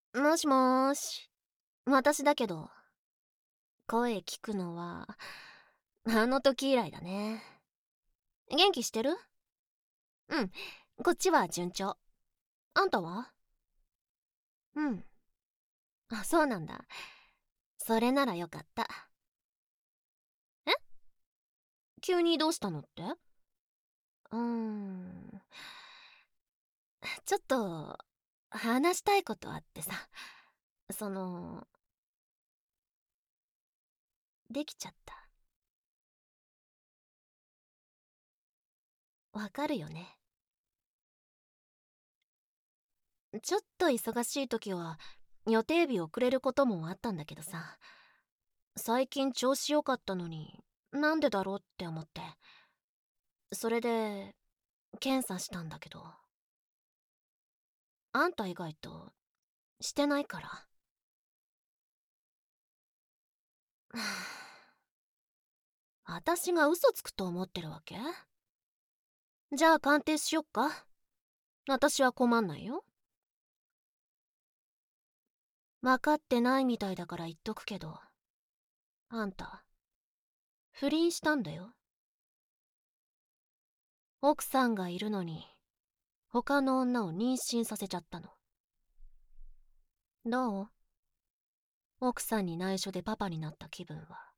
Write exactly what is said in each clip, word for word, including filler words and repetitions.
もしもーし。私だけど、声聞くのは、あの時以来だね。元気してる？うん、こっちは順調。あんたは？うん。あ、そうなんだ。それならよかった。え？急にどうしたのって？うーん。ちょっと、話したいことあってさ。その、できちゃった。わかるよね。ちょっと忙しい時は予定日遅れることもあったんだけどさ、最近調子良かったのになんでだろうって思って、それで検査したんだけど、あんた以外としてないから。私が嘘つくと思ってるわけ？じゃあ鑑定しよっか。私は困んないよ。分かってないみたいだから言っとくけど、あんた不倫したんだよ。奥さんがいるのに他の女を妊娠させちゃったの。どう？奥さんに内緒でパパになった気分は。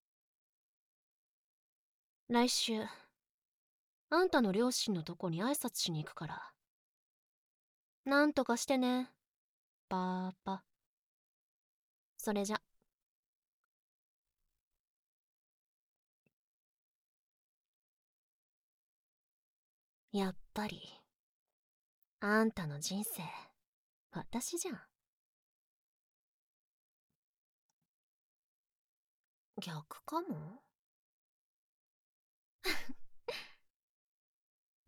来週あんたの両親のとこに挨拶しに行くから、なんとかしてね、パパ。それじゃ。やっぱりあんたの人生私じゃん。逆かも。